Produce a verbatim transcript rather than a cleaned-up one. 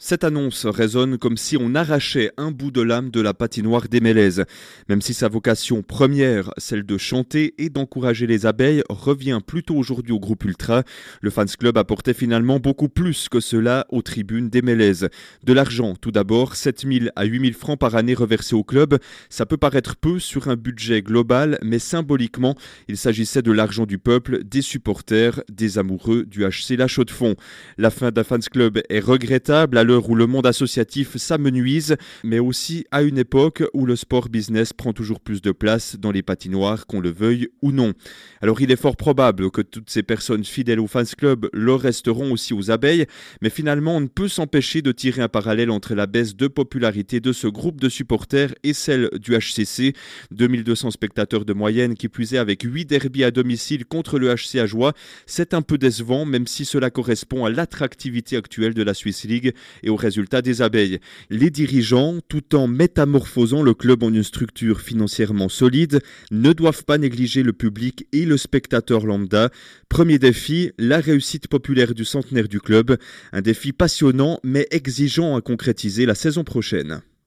Cette annonce résonne comme si on arrachait un bout de l'âme de la patinoire des Mélèzes. Même si sa vocation première, celle de chanter et d'encourager les abeilles, revient plutôt aujourd'hui au groupe Ultra, le Fans Club apportait finalement beaucoup plus que cela aux tribunes des Mélèzes. De l'argent, tout d'abord, sept mille à huit mille francs par année reversés au club. Ça peut paraître peu sur un budget global, mais symboliquement, il s'agissait de l'argent du peuple, des supporters, des amoureux du H C La Chaux-de-Fonds. La fin d'un Fans Club est regrettable à l'heure où le monde associatif s'amenuise, mais aussi à une époque où le sport business prend toujours plus de place dans les patinoires, qu'on le veuille ou non. Alors il est fort probable que toutes ces personnes fidèles au Fans Club le resteront aussi aux abeilles, mais finalement on ne peut s'empêcher de tirer un parallèle entre la baisse de popularité de ce groupe de supporters et celle du H C C. deux mille deux cents spectateurs de moyenne, qui plus est avec huit derbies à domicile contre le H C Ajoie. C'est un peu décevant, même si cela correspond à l'attractivité actuelle de la Swiss League et aux résultats des abeilles. Les dirigeants, tout en métamorphosant le club en une structure financièrement solide, ne doivent pas négliger le public et le spectateur lambda. Premier défi, la réussite populaire du centenaire du club. Un défi passionnant mais exigeant à concrétiser la saison prochaine.